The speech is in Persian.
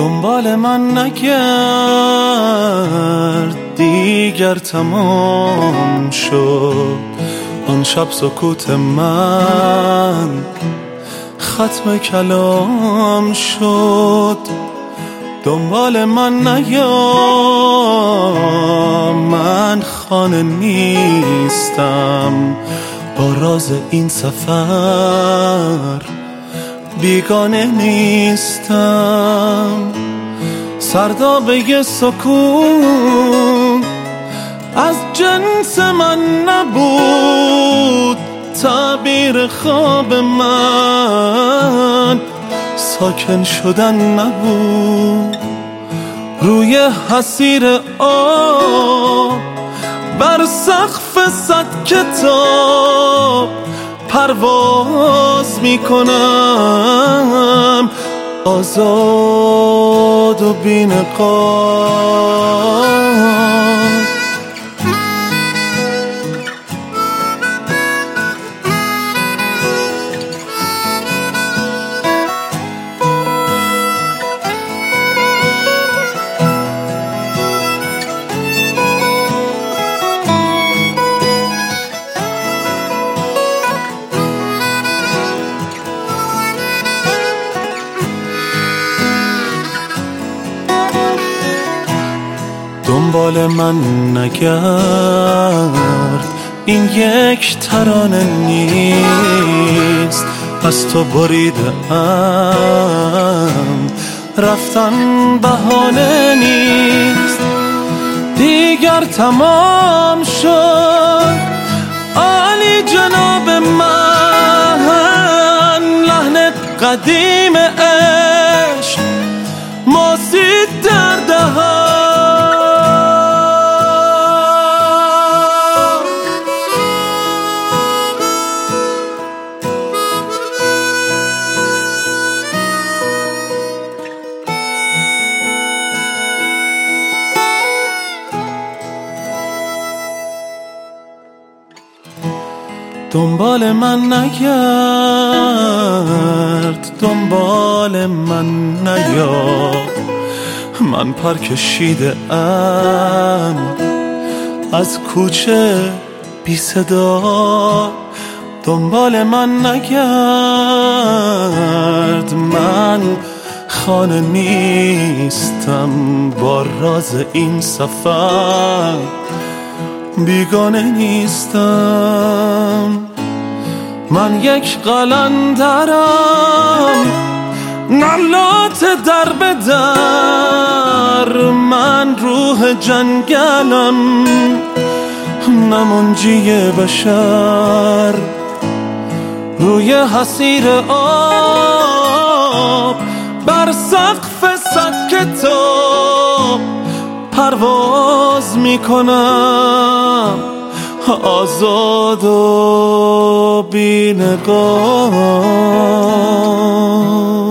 دنبال من نگرد، دیگر تمام شد آن شب سکوت من، ختم کلام شد. دنبال من نیا، من خانه نیستم، با راز این سفر بیگانه نیستم. سردابه سکون از جنس من نبود، تعبیر خواب من ساکن شدن نبود. روی حسیر آب بر سقف 100 کتاب پرواز میکنم، آزاد و بی‌نقاب. دنبال من نگرد، این یک ترانه نیست، از تو بریدم رفتن بهانه نیست. دیگر تمام شد عالی جناب من، لحن قدیم عشق ماسید در دهان. دنبال من نگرد، دنبال من نیا، من پر کشیده ام از کوچه بی صدا. دنبال من نگرد، من خانه نیستم، با راز این سفر بیگانه نیستم. من یک قلندرم، نلات در به در، من روح جنگلم، نه منجی بشر. روی حسیر آب بر سقف 100 کتاب پرواز میکنم، آزاد و بی‌نقاب.